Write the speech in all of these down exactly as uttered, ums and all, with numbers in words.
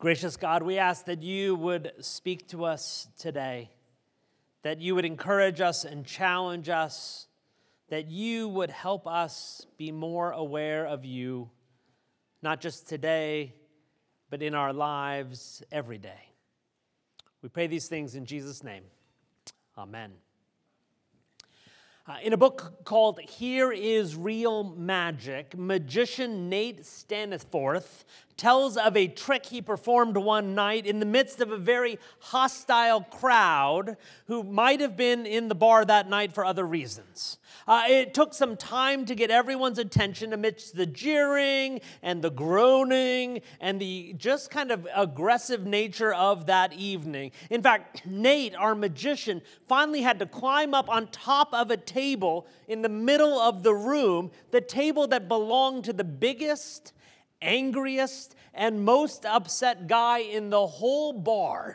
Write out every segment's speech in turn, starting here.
Gracious God, we ask that you would speak to us today, that you would encourage us and challenge us, that you would help us be more aware of you, not just today, but in our lives every day. We pray these things in Jesus' name. Amen. Uh, in a book called Here is Real Magic, magician Nate Staniforth tells of a trick he performed one night in the midst of a very hostile crowd who might have been in the bar that night for other reasons. Uh, it took some time to get everyone's attention amidst the jeering and the groaning and the just kind of aggressive nature of that evening. In fact, Nate, our magician, finally had to climb up on top of a table in the middle of the room, the table that belonged to the biggest, angriest, and most upset guy in the whole bar.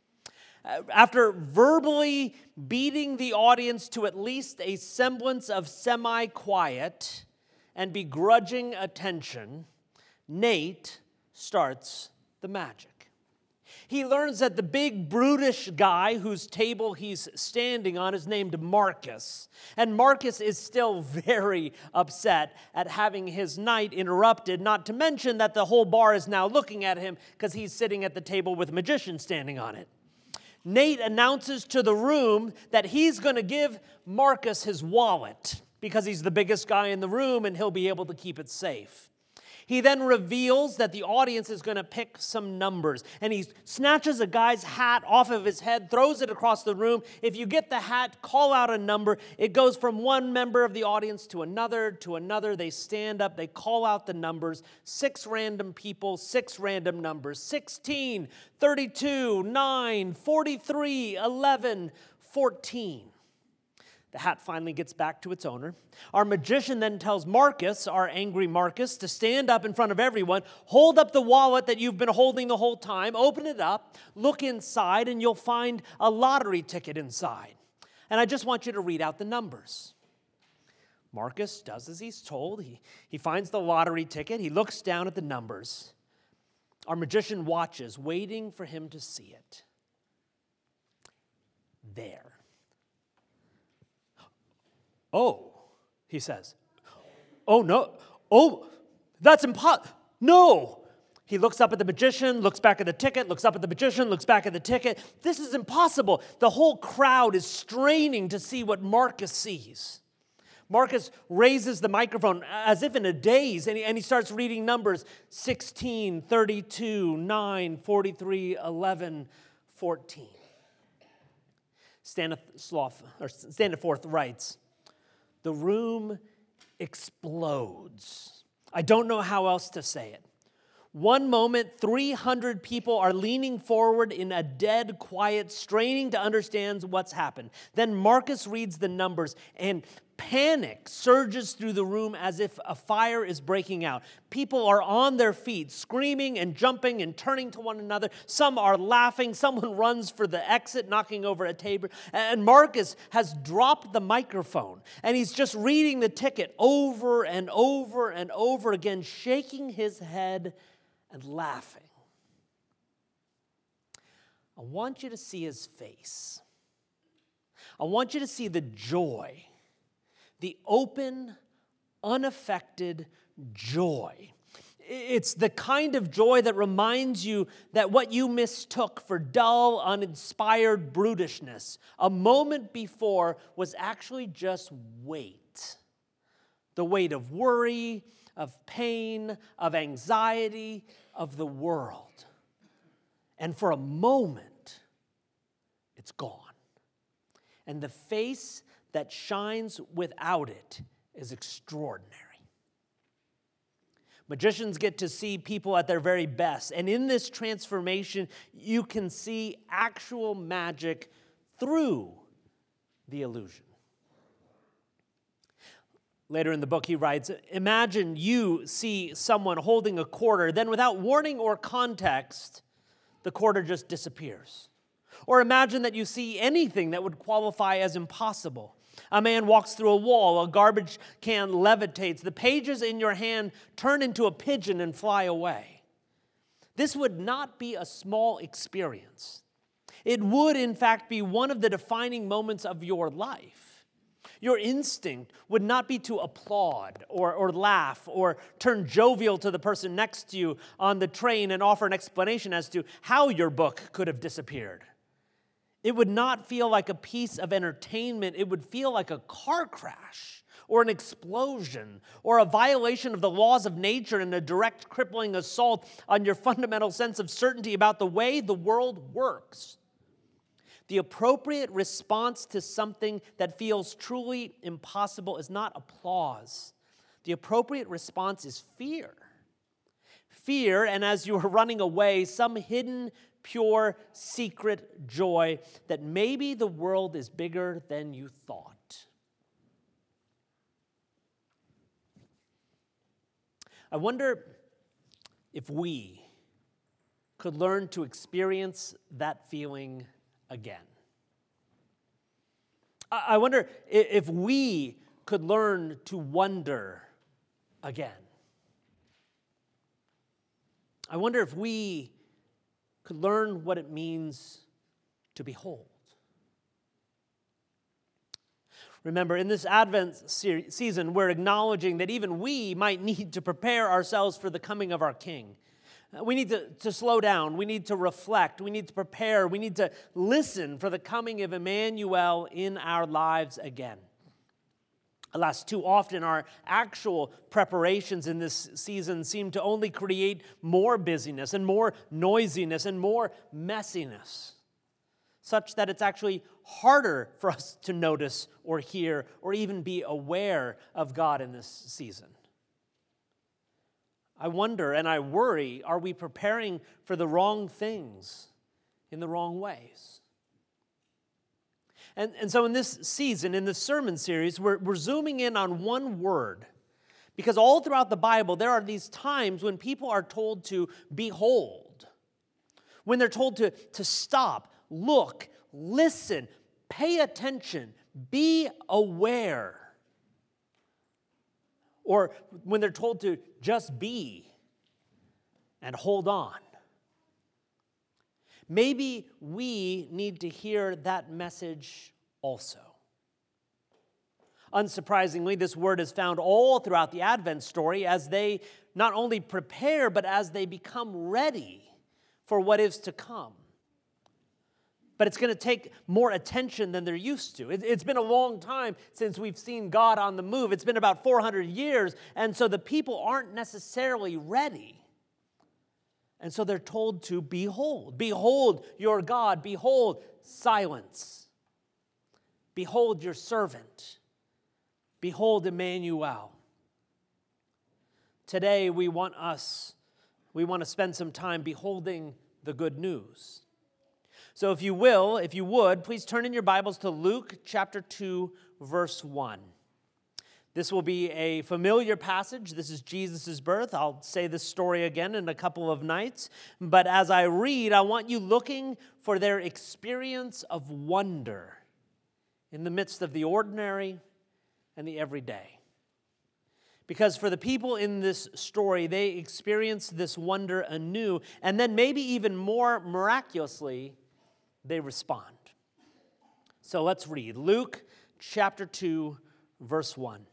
After verbally beating the audience to at least a semblance of semi-quiet and begrudging attention, Nate starts the magic. He learns that the big, brutish guy whose table he's standing on is named Marcus. And Marcus is still very upset at having his night interrupted, not to mention that the whole bar is now looking at him because he's sitting at the table with a magician standing on it. Nate announces to the room that he's going to give Marcus his wallet because he's the biggest guy in the room and he'll be able to keep it safe. He then reveals that the audience is going to pick some numbers, and he snatches a guy's hat off of his head, throws it across the room. If you get the hat, call out a number. It goes from one member of the audience to another, to another. They stand up, they call out the numbers. Six random people, six random numbers. sixteen, thirty-two, nine, forty-three, eleven, fourteen. The hat finally gets back to its owner. Our magician then tells Marcus, our angry Marcus, to stand up in front of everyone, hold up the wallet that you've been holding the whole time, open it up, look inside, and you'll find a lottery ticket inside. And I just want you to read out the numbers. Marcus does as he's told. He, he finds the lottery ticket. He looks down at the numbers. Our magician watches, waiting for him to see it. There. Oh, he says. Oh, no. Oh, that's impossible. No. He looks up at the magician, looks back at the ticket, looks up at the magician, looks back at the ticket. This is impossible. The whole crowd is straining to see what Marcus sees. Marcus raises the microphone as if in a daze, and he, and he starts reading numbers sixteen, thirty-two, nine, forty-three, eleven, fourteen. Staniforth, or Staniforth writes, the room explodes. I don't know how else to say it. One moment, three hundred people are leaning forward in a dead quiet, straining to understand what's happened. Then Marcus reads the numbers, and panic surges through the room as if a fire is breaking out. People are on their feet, screaming and jumping and turning to one another. Some are laughing. Someone runs for the exit, knocking over a table. And Marcus has dropped the microphone, and he's just reading the ticket over and over and over again, shaking his head and laughing. I want you to see his face. I want you to see the joy, the open, unaffected joy. It's the kind of joy that reminds you that what you mistook for dull, uninspired brutishness a moment before was actually just weight. The weight of worry, of pain, of anxiety, of the world. And for a moment, it's gone. And the face that shines without it is extraordinary. Magicians get to see people at their very best. And in this transformation, you can see actual magic through the illusion. Later in the book, he writes, imagine you see someone holding a quarter, then without warning or context, the quarter just disappears. Or imagine that you see anything that would qualify as impossible. A man walks through a wall, a garbage can levitates, the pages in your hand turn into a pigeon and fly away. This would not be a small experience. It would, in fact, be one of the defining moments of your life. Your instinct would not be to applaud or, or laugh or turn jovial to the person next to you on the train and offer an explanation as to how your book could have disappeared. It would not feel like a piece of entertainment. It would feel like a car crash or an explosion or a violation of the laws of nature and a direct crippling assault on your fundamental sense of certainty about the way the world works. The appropriate response to something that feels truly impossible is not applause. The appropriate response is fear. Fear, and as you are running away, some hidden, pure, secret joy that maybe the world is bigger than you thought. I wonder if we could learn to experience that feeling again. I wonder if we could learn to wonder again. I wonder if we could learn what it means to behold. Remember, in this Advent se- season, we're acknowledging that even we might need to prepare ourselves for the coming of our King. We need to, to slow down. We need to reflect. We need to prepare. We need to listen for the coming of Emmanuel in our lives again. Alas, too often our actual preparations in this season seem to only create more busyness and more noisiness and more messiness, such that it's actually harder for us to notice or hear or even be aware of God in this season. I wonder and I worry, are we preparing for the wrong things in the wrong ways? And, and so in this season, in this sermon series, we're, we're zooming in on one word. Because all throughout the Bible, there are these times when people are told to behold. When they're told to, to stop, look, listen, pay attention, be aware. Or when they're told to just be and hold on. Maybe we need to hear that message also. Unsurprisingly, this word is found all throughout the Advent story as they not only prepare, but as they become ready for what is to come. But it's going to take more attention than they're used to. It's been a long time since we've seen God on the move. It's been about four hundred years, and so the people aren't necessarily ready. And so they're told to behold. Behold your God. Behold silence. Behold your servant. Behold Emmanuel. Today we want us, we want to spend some time beholding the good news. So if you will, if you would, please turn in your Bibles to Luke chapter two, verse one. This will be a familiar passage. This is Jesus' birth. I'll say this story again in a couple of nights. But as I read, I want you looking for their experience of wonder in the midst of the ordinary and the everyday. Because for the people in this story, they experience this wonder anew, and then maybe even more miraculously, they respond. So let's read Luke chapter two, verse one.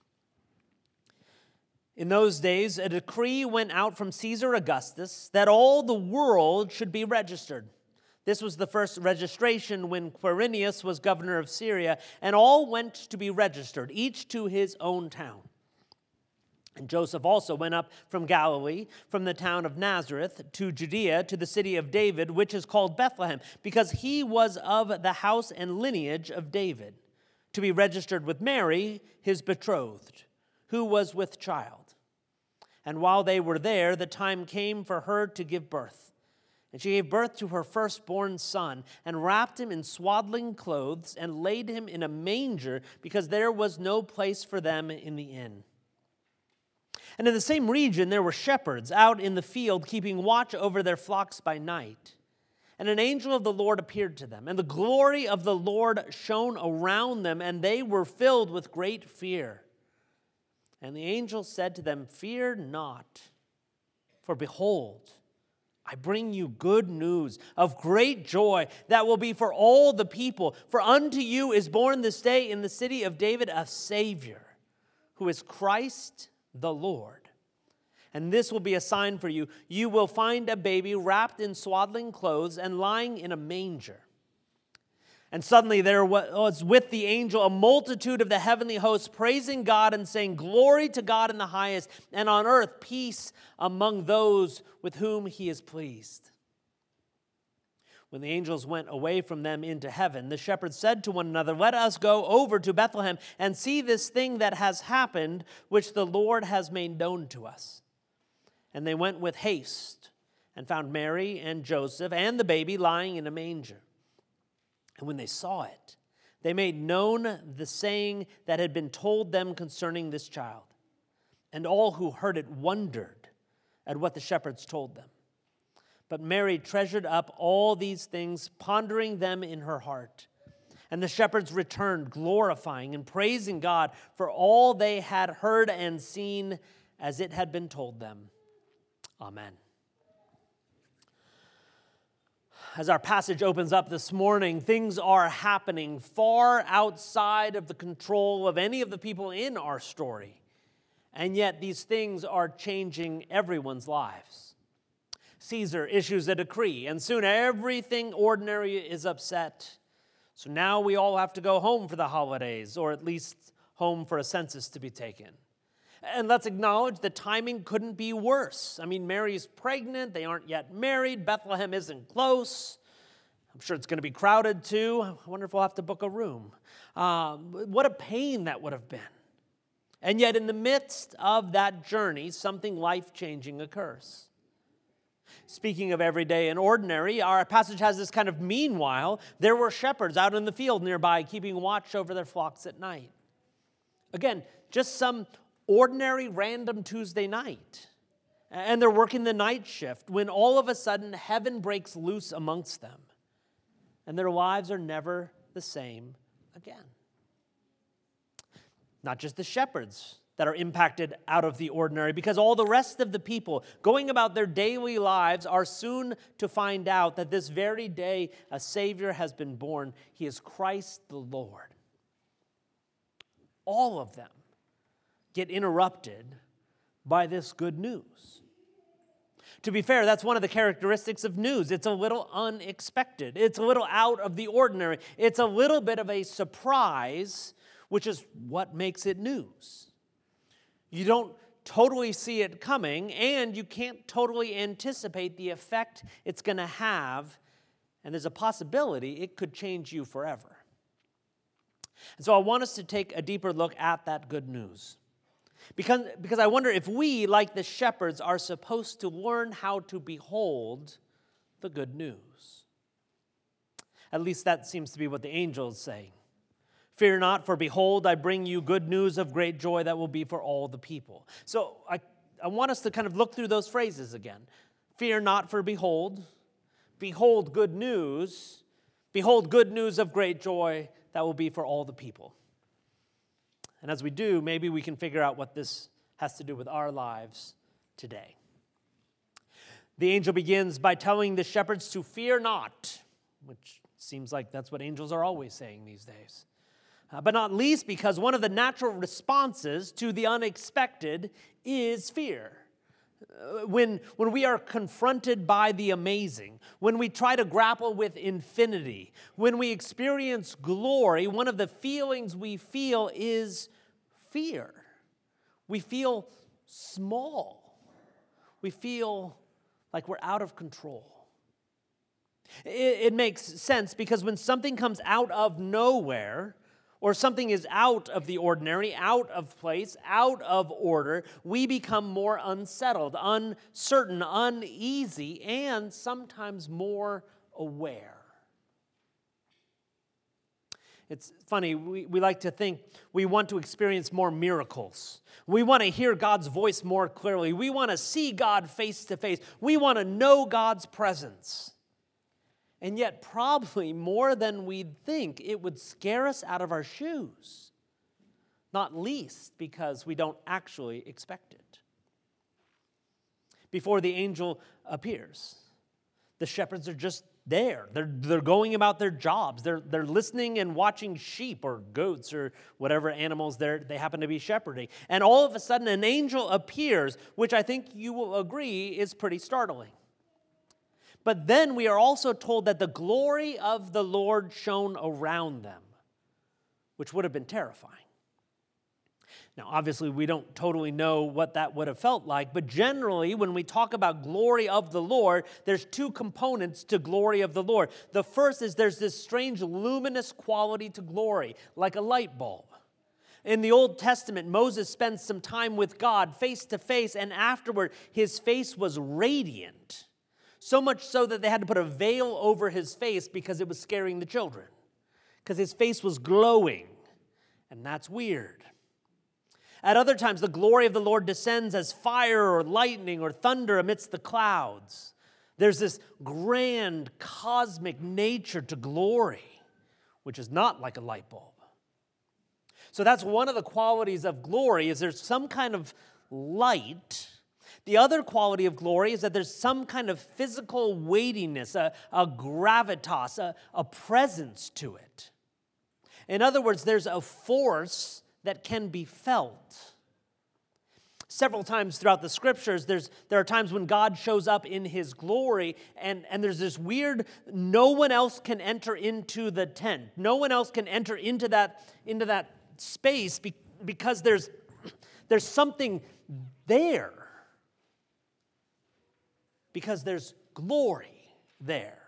In those days, a decree went out from Caesar Augustus that all the world should be registered. This was the first registration when Quirinius was governor of Syria, and all went to be registered, each to his own town. And Joseph also went up from Galilee, from the town of Nazareth, to Judea, to the city of David, which is called Bethlehem, because he was of the house and lineage of David, to be registered with Mary, his betrothed, who was with child. And while they were there, the time came for her to give birth. And she gave birth to her firstborn son, and wrapped him in swaddling clothes, and laid him in a manger, because there was no place for them in the inn. And in the same region there were shepherds out in the field, keeping watch over their flocks by night. And an angel of the Lord appeared to them, and the glory of the Lord shone around them, and they were filled with great fear. And the angel said to them, "Fear not, for behold, I bring you good news of great joy that will be for all the people. For unto you is born this day in the city of David a Savior, who is Christ the Lord. And this will be a sign for you. You will find a baby wrapped in swaddling clothes and lying in a manger. And suddenly there was with the angel a multitude of the heavenly hosts praising God and saying, Glory to God in the highest, and on earth peace among those with whom he is pleased. When the angels went away from them into heaven, the shepherds said to one another, Let us go over to Bethlehem and see this thing that has happened, which the Lord has made known to us. And they went with haste and found Mary and Joseph and the baby lying in a manger. And when they saw it, they made known the saying that had been told them concerning this child. And all who heard it wondered at what the shepherds told them. But Mary treasured up all these things, pondering them in her heart. And the shepherds returned, glorifying and praising God for all they had heard and seen as it had been told them. Amen. As our passage opens up this morning, things are happening far outside of the control of any of the people in our story. And yet these things are changing everyone's lives. Caesar issues a decree, and soon everything ordinary is upset. So now we all have to go home for the holidays, or at least home for a census to be taken. And let's acknowledge the timing couldn't be worse. I mean, Mary's pregnant. They aren't yet married. Bethlehem isn't close. I'm sure it's going to be crowded too. I wonder if we'll have to book a room. Um, what a pain that would have been. And yet in the midst of that journey, something life-changing occurs. Speaking of everyday and ordinary, our passage has this kind of meanwhile. There were shepherds out in the field nearby keeping watch over their flocks at night. Again, just some ordinary random Tuesday night. And they're working the night shift when all of a sudden heaven breaks loose amongst them. And their lives are never the same again. Not just the shepherds that are impacted out of the ordinary, because all the rest of the people going about their daily lives are soon to find out that this very day a Savior has been born. He is Christ the Lord. All of them get interrupted by this good news. To be fair, that's one of the characteristics of news. It's a little unexpected. It's a little out of the ordinary. It's a little bit of a surprise, which is what makes it news. You don't totally see it coming, and you can't totally anticipate the effect it's going to have, and there's a possibility it could change you forever. And so I want us to take a deeper look at that good news. Because, because I wonder if we, like the shepherds, are supposed to learn how to behold the good news. At least that seems to be what the angel is saying. Fear not, for behold, I bring you good news of great joy that will be for all the people. So I, I want us to kind of look through those phrases again. Fear not, for behold. Behold good news. Behold good news of great joy that will be for all the people. And as we do, maybe we can figure out what this has to do with our lives today. The angel begins by telling the shepherds to fear not, which seems like that's what angels are always saying these days. Uh, but not least because one of the natural responses to the unexpected is fear. Uh, when, when we are confronted by the amazing, when we try to grapple with infinity, when we experience glory, one of the feelings we feel is fear. We feel small. We feel like we're out of control. It, it makes sense because when something comes out of nowhere, or something is out of the ordinary, out of place, out of order, we become more unsettled, uncertain, uneasy, and sometimes more aware. It's funny, we, we like to think we want to experience more miracles. We want to hear God's voice more clearly. We want to see God face to face. We want to know God's presence. And yet, probably more than we'd think, it would scare us out of our shoes. Not least because we don't actually expect it. Before the angel appears, The shepherds are just there. They're, they're going about their jobs. They're, they're listening and watching sheep or goats or whatever animals they happen to be shepherding. And all of a sudden, an angel appears, which I think you will agree is pretty startling. But then we are also told that the glory of the Lord shone around them, which would have been terrifying. Now, obviously, we don't totally know what that would have felt like, but generally, when we talk about glory of the Lord, there's two components to glory of the Lord. The first is there's this strange luminous quality to glory, like a light bulb. In the Old Testament, Moses spends some time with God face to face, and afterward, his face was radiant, so much so that they had to put a veil over his face because it was scaring the children, because his face was glowing, and that's weird. At other times, the glory of the Lord descends as fire or lightning or thunder amidst the clouds. There's this grand cosmic nature to glory, which is not like a light bulb. So that's one of the qualities of glory, is there's some kind of light. The other quality of glory is that there's some kind of physical weightiness, a, a gravitas, a, a presence to it. In other words, there's a force that can be felt. Several times throughout the scriptures, there's, there are times when God shows up in his glory, and, and there's this weird, no one else can enter into the tent. No one else can enter into that, into that space be, because there's, there's something there. Because there's glory there.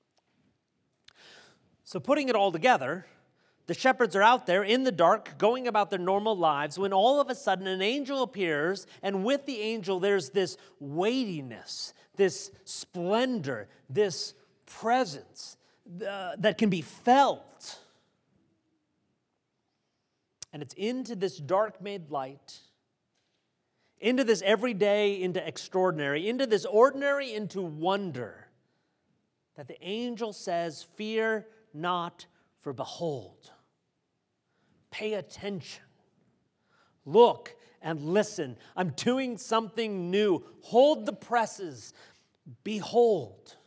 So putting it all together, the shepherds are out there in the dark, going about their normal lives, when all of a sudden an angel appears, and with the angel there's this weightiness, this splendor, this presence uh, that can be felt. And it's into this dark made light, into this everyday, into extraordinary, into this ordinary, into wonder, that the angel says, "Fear not, for behold." Pay attention. Look and listen. I'm doing something new. Hold the presses. Behold.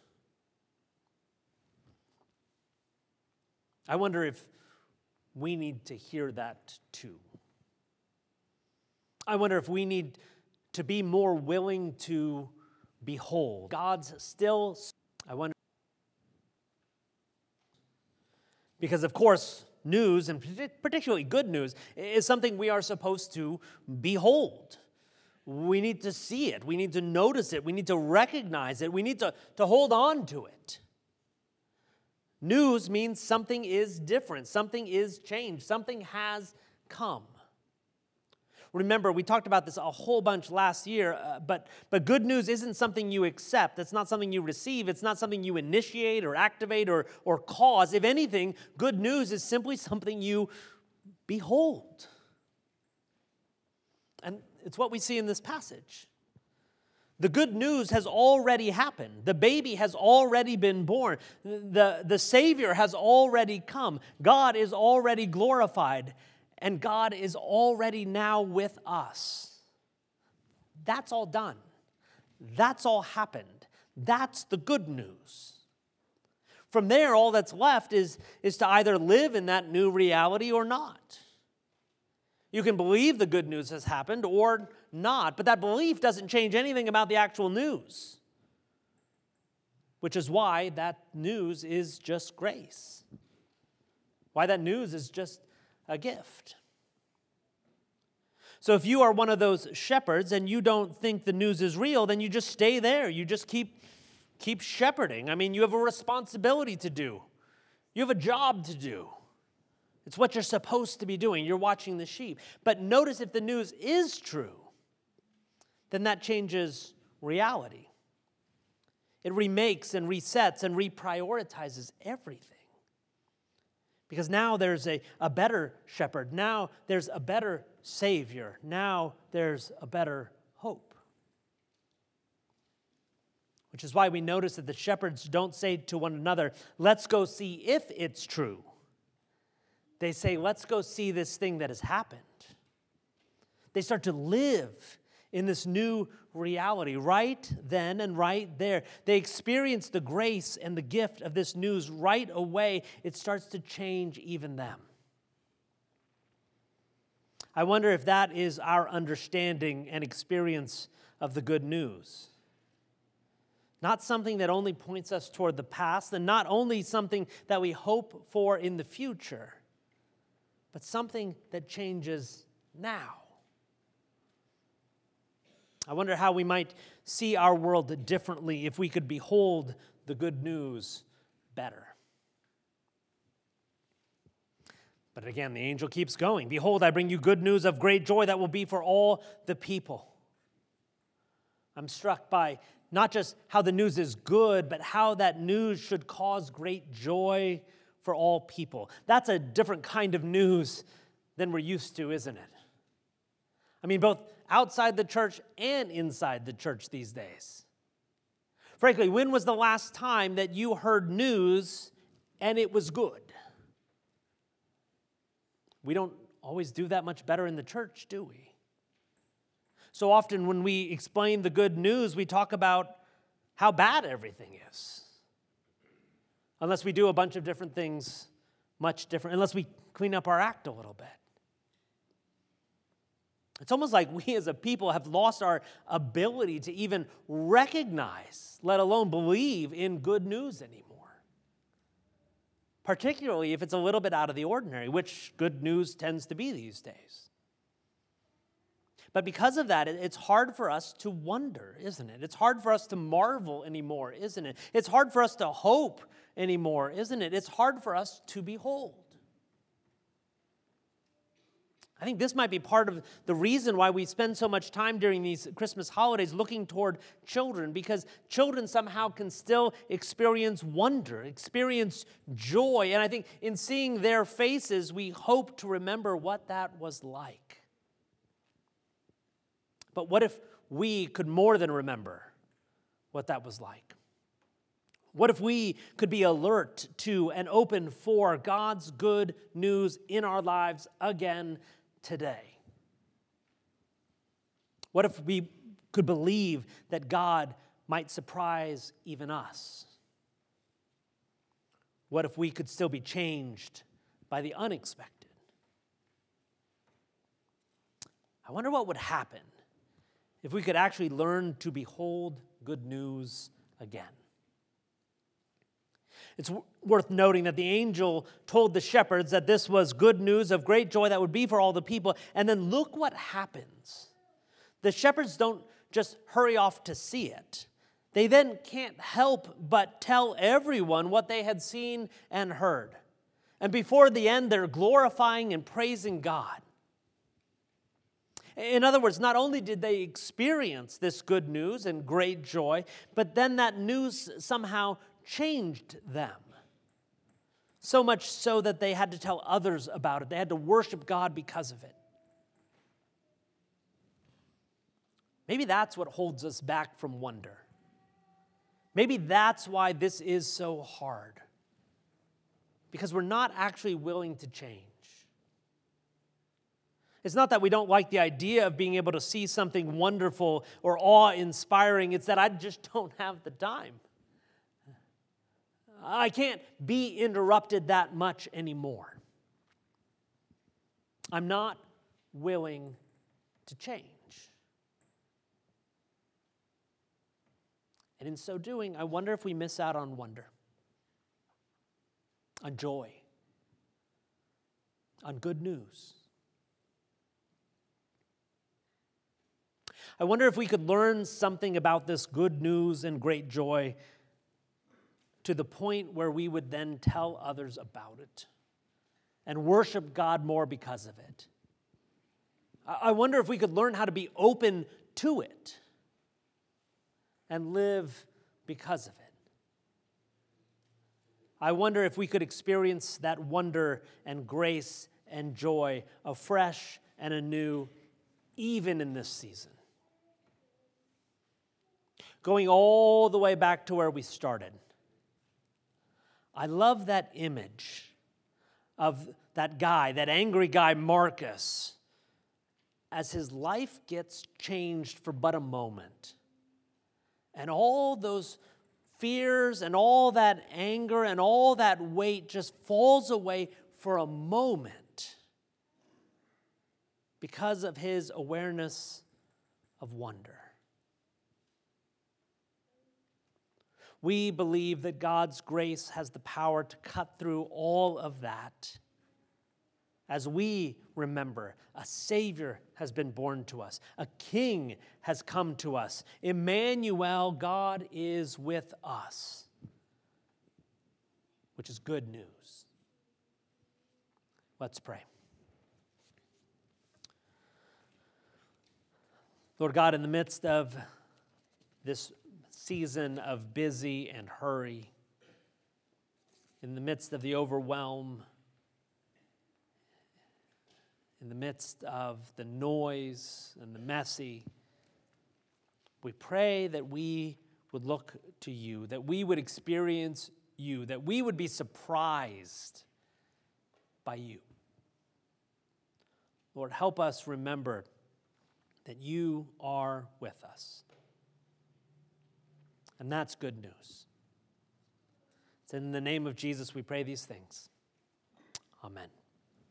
I wonder if we need to hear that too. I wonder if we need to be more willing to behold. God's still, I wonder. Because, of course, news, and particularly good news, is something we are supposed to behold. We need to see it. We need to notice it. We need to recognize it. We need to, to hold on to it. News means something is different. Something is changed. Something has come. Remember, we talked about this a whole bunch last year, uh, but, but good news isn't something you accept. It's not something you receive. It's not something you initiate or activate or, or cause. If anything, good news is simply something you behold. And it's what we see in this passage. The good news has already happened. The baby has already been born. The, the Savior has already come. God is already glorified. And God is already now with us. That's all done. That's all happened. That's the good news. From there, all that's left is, is to either live in that new reality or not. You can believe the good news has happened or not, but that belief doesn't change anything about the actual news, which is why that news is just grace. Why that news is just a gift. So if you are one of those shepherds and you don't think the news is real, then you just stay there. You just keep, keep shepherding. I mean, you have a responsibility to do. You have a job to do. It's what you're supposed to be doing. You're watching the sheep. But notice, if the news is true, then that changes reality. It remakes and resets and reprioritizes everything. Because now there's a, a better shepherd. Now there's a better Savior. Now there's a better hope. Which is why we notice that the shepherds don't say to one another, "Let's go see if it's true." They say, "Let's go see this thing that has happened." They start to live in this new reality, right then and right there. They experience the grace and the gift of this news right away. It starts to change even them. I wonder if that is our understanding and experience of the good news. Not something that only points us toward the past, and not only something that we hope for in the future, but something that changes now. I wonder how we might see our world differently if we could behold the good news better. But again, the angel keeps going. Behold, I bring you good news of great joy that will be for all the people. I'm struck by not just how the news is good, but how that news should cause great joy for all people. That's a different kind of news than we're used to, isn't it? I mean, both outside the church and inside the church these days. Frankly, when was the last time that you heard news and it was good? We don't always do that much better in the church, do we? So often when we explain the good news, we talk about how bad everything is. Unless we do a bunch of different things much different, unless we clean up our act a little bit. It's almost like we as a people have lost our ability to even recognize, let alone believe in good news anymore. Particularly if it's a little bit out of the ordinary, which good news tends to be these days. But because of that, it's hard for us to wonder, isn't it? It's hard for us to marvel anymore, isn't it? It's hard for us to hope anymore, isn't it? It's hard for us to behold. I think this might be part of the reason why we spend so much time during these Christmas holidays looking toward children, because children somehow can still experience wonder, experience joy. And I think in seeing their faces, we hope to remember what that was like. But what if we could more than remember what that was like? What if we could be alert to and open for God's good news in our lives again today? What if we could believe that God might surprise even us? What if we could still be changed by the unexpected? I wonder what would happen if we could actually learn to behold good news again. It's worth noting that the angel told the shepherds that this was good news of great joy that would be for all the people. And then look what happens. The shepherds don't just hurry off to see it. They then can't help but tell everyone what they had seen and heard. And before the end, they're glorifying and praising God. In other words, not only did they experience this good news and great joy, but then that news somehow changed them. So much so that they had to tell others about it. They had to worship God because of it. Maybe that's what holds us back from wonder. Maybe that's why this is so hard. Because we're not actually willing to change. It's not that we don't like the idea of being able to see something wonderful or awe-inspiring. It's that I just don't have the time. I can't be interrupted that much anymore. I'm not willing to change. And in so doing, I wonder if we miss out on wonder, on joy, on good news. I wonder if we could learn something about this good news and great joy to the point where we would then tell others about it and worship God more because of it. I wonder if we could learn how to be open to it and live because of it. I wonder if we could experience that wonder and grace and joy afresh and anew, even in this season. Going all the way back to where we started. I love that image of that guy, that angry guy, Marcus, as his life gets changed for but a moment, and all those fears and all that anger and all that weight just falls away for a moment because of his awareness of wonder. We believe that God's grace has the power to cut through all of that as we remember a Savior has been born to us, a King has come to us. Emmanuel, God is with us, which is good news. Let's pray. Lord God, in the midst of this season of busy and hurry, in the midst of the overwhelm, in the midst of the noise and the messy, we pray that we would look to you, that we would experience you, that we would be surprised by you. Lord, help us remember that you are with us. And that's good news. It's in the name of Jesus we pray these things. Amen.